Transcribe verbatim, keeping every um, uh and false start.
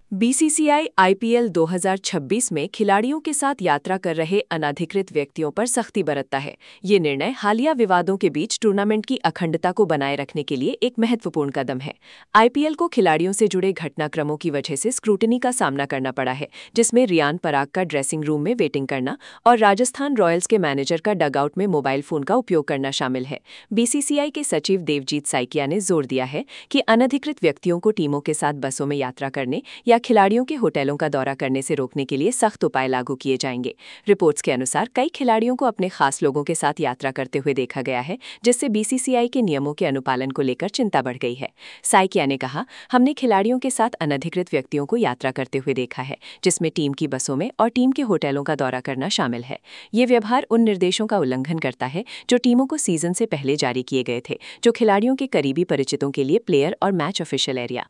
BCCI IPL दो हज़ार छब्बीस में खिलाड़ियों के साथ यात्रा कर रहे अनधिकृत व्यक्तियों पर सख्ती बरतता है। ये निर्णय हालिया विवादों के बीच टूर्नामेंट की अखंडता को बनाए रखने के लिए एक महत्वपूर्ण कदम है। आईपीएल को खिलाड़ियों से जुड़े घटनाक्रमों की वजह से स्क्रूटनी का सामना करना पड़ा है, जिसमें रियान पराग का ड्रेसिंग रूम में वेटिंग करना और राजस्थान रॉयल्स के मैनेजर का डगआउट में मोबाइल फोन का उपयोग करना शामिल है। बीसीसीआई के सचिव देवजीत साइकिया ने जोर दिया है कि अनधिकृत व्यक्तियों को टीमों के साथ बसों में यात्रा करने या खिलाड़ियों के होटलों का दौरा करने से रोकने के लिए सख्त उपाय लागू किए जाएंगे। रिपोर्ट्स के अनुसार कई खिलाड़ियों को अपने खास लोगों के साथ यात्रा करते हुए देखा गया है, जिससे बीसीसीआई के नियमों के अनुपालन को लेकर चिंता बढ़ गई है। साइकिया ने कहा, हमने खिलाड़ियों के साथ अनधिकृत व्यक्तियों को यात्रा करते हुए देखा है, जिसमें टीम की बसों में और टीम के होटलों का दौरा करना शामिल है। ये व्यवहार उन निर्देशों का उल्लंघन करता है जो टीमों को सीजन से पहले जारी किए गए थे, जो खिलाड़ियों के करीबी परिचितों के लिए प्लेयर और मैच ऑफिशियल एरिया